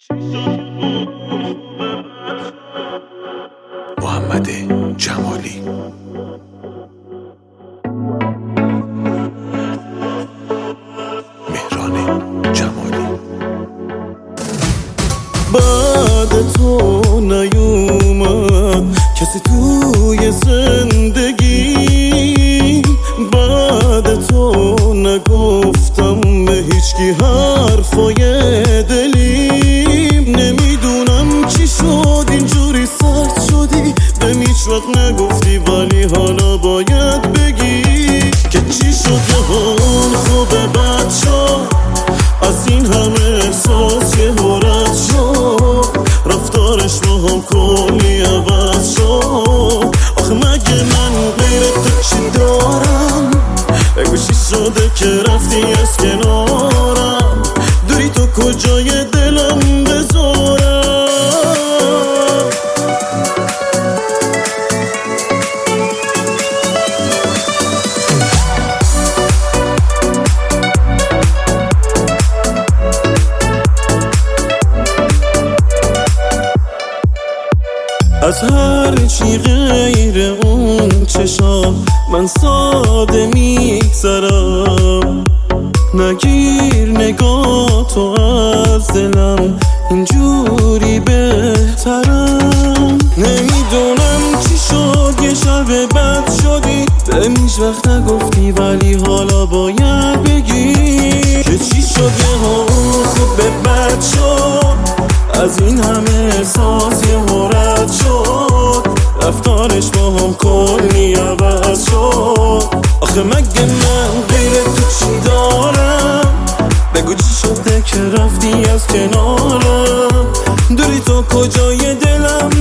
محمد جمالی. مهران جمالی. بعد تو نیومد کسی توی زندگی، بعد تو نگفتم به هیچکی حرفای دلیم. نمیدونم چی شد اینجوری سرد شدی، به هیچ وقت نگفتی ولی حالا باید بگی که چی شد. جهان خوبه بد شد، از این همه احساس یه رد شد، رفتارش با هم کلی عوض شد. آخه مگه من غیر تو چی دارم؟ بگو چی شده که رفتی از کنارم؟ دوری تو کجای دلم بذارم؟ از هر چی غیر اون چشام من ساده میگذرم. نگیر نگاه تو از دلم، اینجوری بهترم. نمیدونم چی شد یه شب بد شدی، به هیچ وقت نگفتی ولی حالا باید بگی که چی شد. یه خوب به بد شد، از این همه احساس یه رد شد، رفتارش با هم کلی عوض شد. آخه مگه من غیر تو چی دارم؟ بگو چی شده که رفتی از کنارم؟ دوری تو کجای دلم